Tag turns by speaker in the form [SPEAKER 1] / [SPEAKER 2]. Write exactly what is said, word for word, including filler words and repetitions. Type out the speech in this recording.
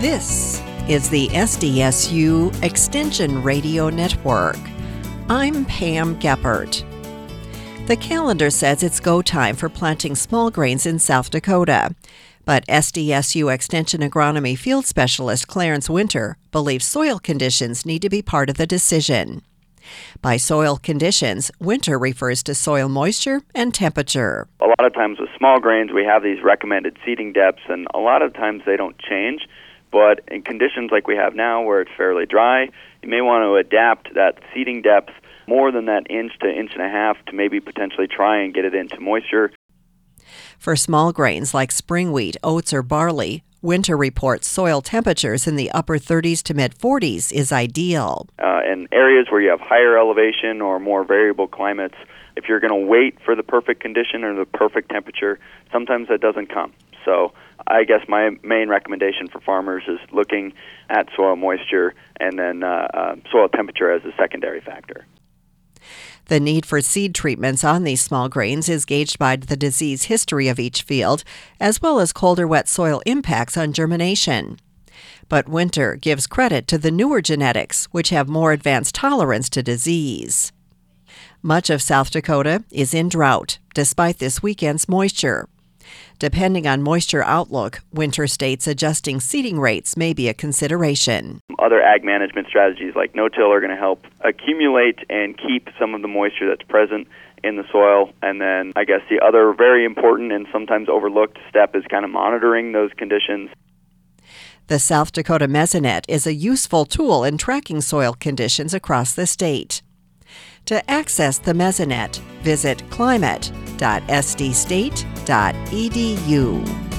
[SPEAKER 1] This is the S D S U Extension Radio Network. I'm Pam Geppert. The calendar says it's go time for planting small grains in South Dakota. But S D S U Extension Agronomy Field Specialist Clarence Winter believes soil conditions need to be part of the decision. By soil conditions, Winter refers to soil moisture and temperature.
[SPEAKER 2] A lot of times with small grains, we have these recommended seeding depths, and a lot of times they don't change. But in conditions like we have now where it's fairly dry, you may want to adapt that seeding depth more than that inch to inch and a half to maybe potentially try and get it into moisture.
[SPEAKER 1] For small grains like spring wheat, oats, or barley, Winter reports soil temperatures in the upper thirties to mid forties is ideal.
[SPEAKER 2] Uh, in areas where you have higher elevation or more variable climates, if you're going to wait for the perfect condition or the perfect temperature, sometimes that doesn't come. So I guess my main recommendation for farmers is looking at soil moisture and then uh, uh, soil temperature as a secondary factor.
[SPEAKER 1] The need for seed treatments on these small grains is gauged by the disease history of each field, as well as colder, wet soil impacts on germination. But Winter gives credit to the newer genetics, which have more advanced tolerance to disease. Much of South Dakota is in drought, despite this weekend's moisture. Depending on moisture outlook, Winter states adjusting seeding rates may be a consideration.
[SPEAKER 2] Other ag management strategies like no-till are going to help accumulate and keep some of the moisture that's present in the soil. And then I guess the other very important and sometimes overlooked step is kind of monitoring those conditions.
[SPEAKER 1] The South Dakota Mesonet is a useful tool in tracking soil conditions across the state. To access the Mesonet, visit climate dot s d state dot e d u.